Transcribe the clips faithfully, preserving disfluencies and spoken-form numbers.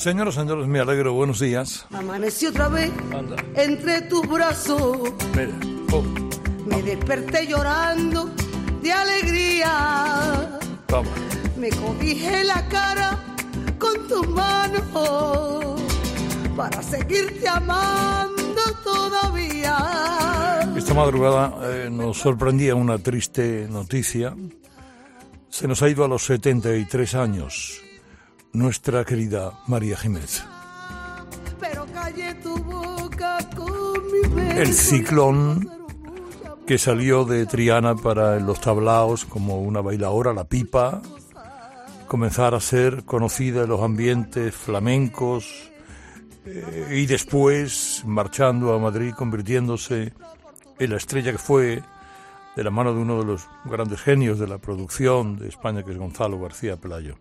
Señoras y señores, me alegro, buenos días. Amanecí otra vez Anda. entre tus brazos. Mira, oh, Me desperté llorando de alegría. toma. Me cobijé la cara con tus manos para seguirte amando todavía. Esta madrugada eh, nos sorprendía una triste noticia. Se nos ha ido a los setenta y tres años nuestra querida María Jiménez. Pero callé tu boca con mi beso. El ciclón que salió de Triana para los tablaos como una bailadora, la pipa, comenzar a ser conocida en los ambientes flamencos eh, y después marchando a Madrid, convirtiéndose en la estrella que fue, de la mano de uno de los grandes genios de la producción de España, que es Gonzalo García Pelayo.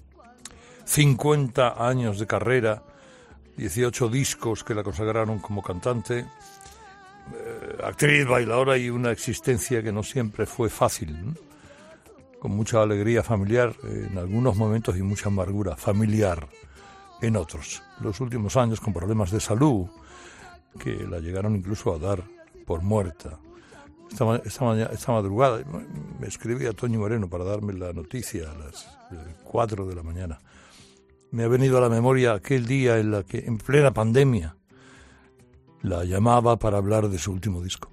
cincuenta años de carrera, dieciocho discos que la consagraron como cantante, eh, actriz, bailadora y una existencia que no siempre fue fácil, ¿no? Con mucha alegría familiar eh, en algunos momentos y mucha amargura familiar en otros. Los últimos años con problemas de salud que la llegaron incluso a dar por muerta. Esta, ma- esta, mañana, esta madrugada me escribía Toño Moreno para darme la noticia a las eh, cuatro de la mañana. Me ha venido a la memoria aquel día en la que, en plena pandemia, la llamaba para hablar de su último disco.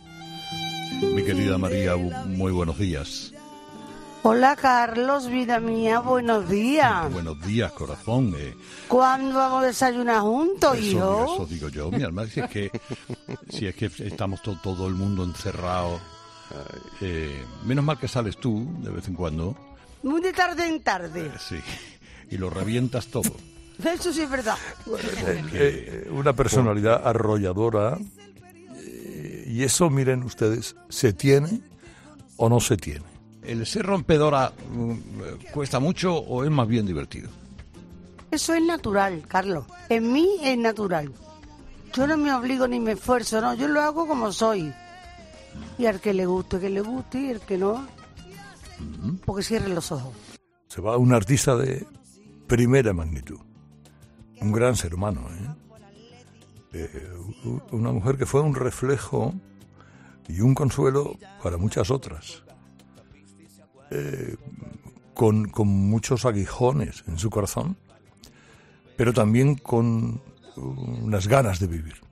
Mi querida María, muy buenos días. Hola Carlos, vida mía, buenos días. Buenos días, corazón. Eh, ¿Cuándo vamos a desayunar juntos, eso, hijo? eso digo yo, mi alma. Si es que, si es que estamos to- todo el mundo encerrado. Eh, menos mal que sales tú de vez en cuando. Muy de tarde en tarde. Eh, sí. Y lo revientas todo. Eso sí es verdad. Eh, eh, una personalidad arrolladora, eh, y eso, miren ustedes, ¿se tiene o no se tiene? ¿El ser rompedora mm, cuesta mucho o es más bien divertido? Eso es natural, Carlos. En mí es natural. Yo no me obligo ni me esfuerzo, no. Yo lo hago como soy. Y al que le guste, que le guste, y el que no, porque cierre los ojos. Se va un artista de primera magnitud, un gran ser humano, ¿eh? Eh, u- una mujer que fue un reflejo y un consuelo para muchas otras, eh, con, con muchos aguijones en su corazón, pero también con unas ganas de vivir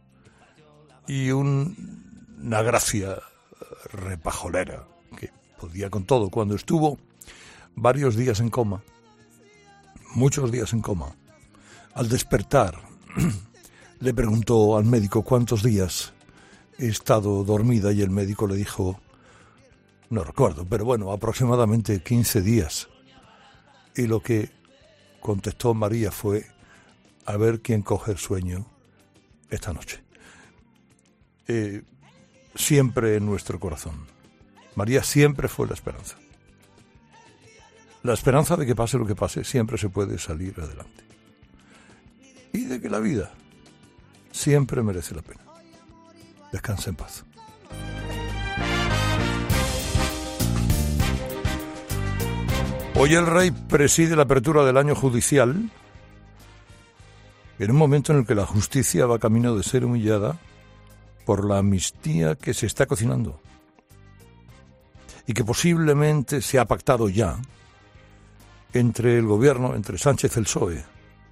y un- una gracia repajolera que podía con todo. Cuando estuvo varios días en coma, muchos días en coma, al despertar le preguntó al médico cuántos días he estado dormida y el médico le dijo, no recuerdo, pero bueno, aproximadamente quince días. Y lo que contestó María fue, a ver quién coge el sueño esta noche. Eh, siempre en nuestro corazón. María siempre fue la esperanza. La esperanza de que pase lo que pase, siempre se puede salir adelante. Y de que la vida siempre merece la pena. Descansa en paz. Hoy el rey preside la apertura del año judicial, en un momento en el que la justicia va camino de ser humillada por la amnistía que se está cocinando y que posiblemente se ha pactado ya entre el gobierno, entre Sánchez el P S O E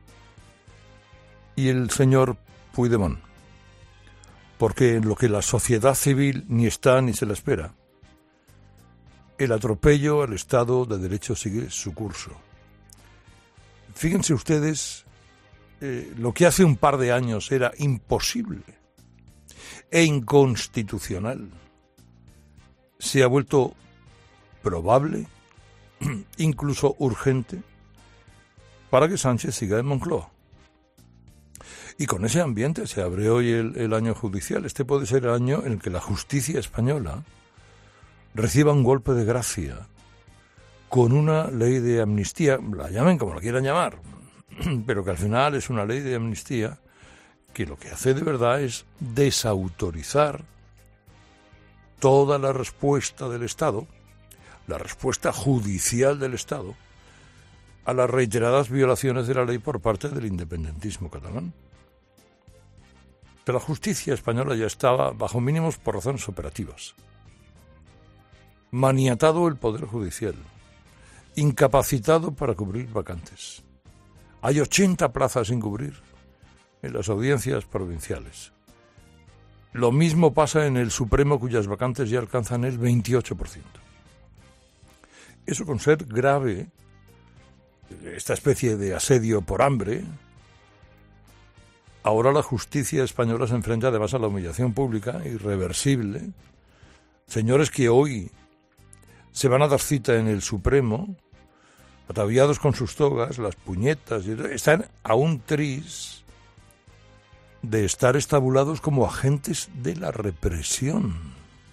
y el señor Puigdemont, porque en lo que la sociedad civil ni está ni se la espera, el atropello al Estado de Derecho sigue su curso. Fíjense ustedes, eh, lo que hace un par de años era imposible e inconstitucional, se ha vuelto probable, incluso urgente, para que Sánchez siga en Moncloa. Y con ese ambiente se abre hoy el, el año judicial. Este puede ser el año en el que la justicia española reciba un golpe de gracia con una ley de amnistía, la llamen como la quieran llamar, pero que al final es una ley de amnistía que lo que hace de verdad es desautorizar toda la respuesta del Estado, la respuesta judicial del Estado, a las reiteradas violaciones de la ley por parte del independentismo catalán. Pero la justicia española ya estaba bajo mínimos por razones operativas. Maniatado el Poder Judicial, incapacitado para cubrir vacantes. Hay ochenta plazas sin cubrir en las audiencias provinciales. Lo mismo pasa en el Supremo, cuyas vacantes ya alcanzan el veintiocho por ciento. Eso, con ser grave, esta especie de asedio por hambre, ahora la justicia española se enfrenta además a la humillación pública, irreversible. Señores que hoy se van a dar cita en el Supremo, ataviados con sus togas, las puñetas, están a un tris de estar estabulados como agentes de la represión.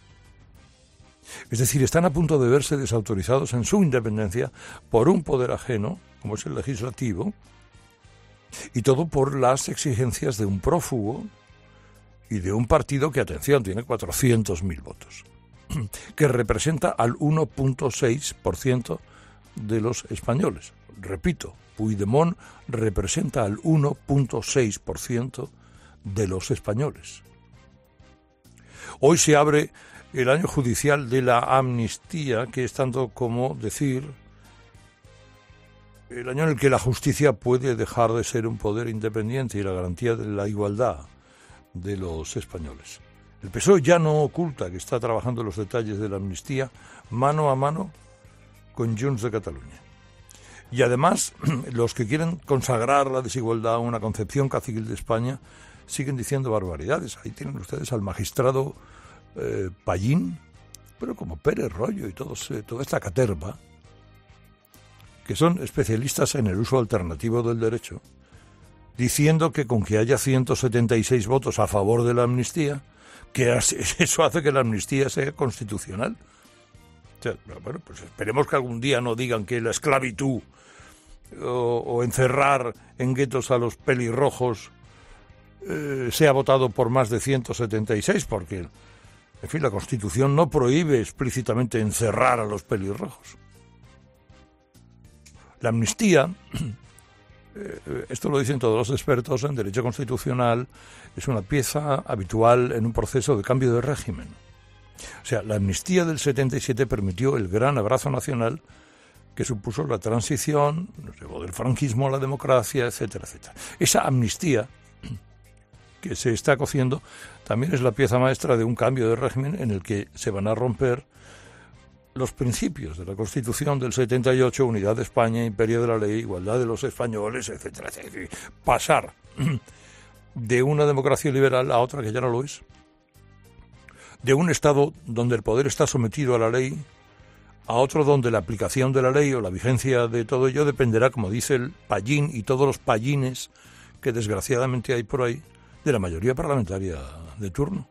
Es decir, están a punto de verse desautorizados en su independencia por un poder ajeno, como es el legislativo, y todo por las exigencias de un prófugo y de un partido que, atención, tiene cuatrocientos mil votos, que representa al uno punto seis por ciento de los españoles. Repito, Puigdemont representa al uno punto seis por ciento de los españoles. Hoy se abre el año judicial de la amnistía, que es tanto como decir el año en el que la justicia puede dejar de ser un poder independiente y la garantía de la igualdad de los españoles. El P S O E ya no oculta que está trabajando en los detalles de la amnistía mano a mano con Junts de Cataluña. Y además, los que quieren consagrar la desigualdad a una concepción caciquil de España siguen diciendo barbaridades. Ahí tienen ustedes al magistrado eh, Pallín, pero como Pérez Royo y todos, eh, toda esta caterva, que son especialistas en el uso alternativo del derecho, diciendo que con que haya ciento setenta y seis votos a favor de la amnistía, que eso hace que la amnistía sea constitucional. O sea, bueno, pues esperemos que algún día no digan que la esclavitud o, o encerrar en guetos a los pelirrojos eh, sea votado por más de ciento setenta y seis, porque, en fin, la Constitución no prohíbe explícitamente encerrar a los pelirrojos. La amnistía, eh, esto lo dicen todos los expertos en derecho constitucional, es una pieza habitual en un proceso de cambio de régimen. O sea, la amnistía del setenta y siete permitió el gran abrazo nacional que supuso la transición, nos llevó del franquismo a la democracia, etcétera, etcétera. Esa amnistía que se está cociendo también es la pieza maestra de un cambio de régimen en el que se van a romper los principios de la Constitución del setenta y ocho, unidad de España, imperio de la ley, igualdad de los españoles, etcétera, etcétera. Pasar de una democracia liberal a otra que ya no lo es. De un Estado donde el poder está sometido a la ley a otro donde la aplicación de la ley o la vigencia de todo ello dependerá, como dice el Pallín y todos los pallines que desgraciadamente hay por ahí, de la mayoría parlamentaria de turno.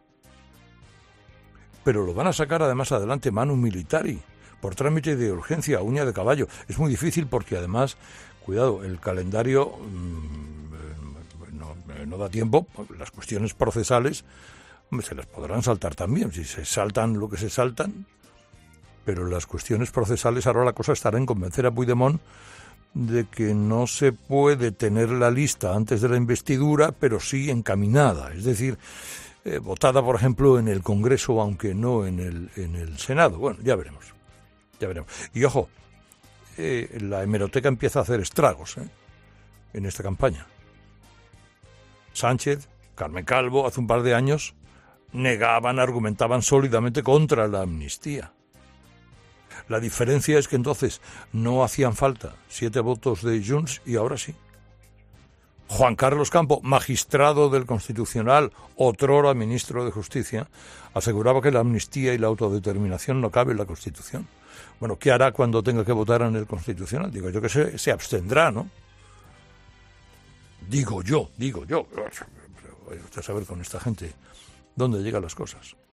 Pero lo van a sacar además adelante manu militari, por trámite de urgencia, uña de caballo. Es muy difícil porque además, cuidado, el calendario mmm, no, no da tiempo, las cuestiones procesales hombre, se las podrán saltar también, si se saltan lo que se saltan, pero las cuestiones procesales ahora la cosa estará en convencer a Puigdemont de que no se puede tener la lista antes de la investidura, pero sí encaminada, es decir, eh, votada, por ejemplo, en el Congreso, aunque no en el, en el Senado. Bueno, ya veremos, ya veremos. Y ojo, eh, la hemeroteca empieza a hacer estragos ¿eh? en esta campaña. Sánchez, Carmen Calvo, hace un par de años negaban, argumentaban sólidamente contra la amnistía. La diferencia es que entonces no hacían falta siete votos de Junts y ahora sí. Juan Carlos Campo, magistrado del Constitucional, otrora ministro de Justicia, aseguraba que la amnistía y la autodeterminación no cabe en la Constitución. Bueno, ¿qué hará cuando tenga que votar en el Constitucional? Digo yo que se, se abstendrá, ¿no? Digo yo, digo yo. Pero vaya usted a saber con esta gente dónde llegan las cosas.